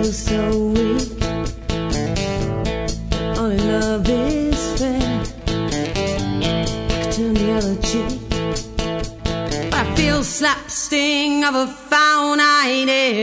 feel so weak. Only love is fair. I could turn the other cheek. I feel slap sting of a foul night air.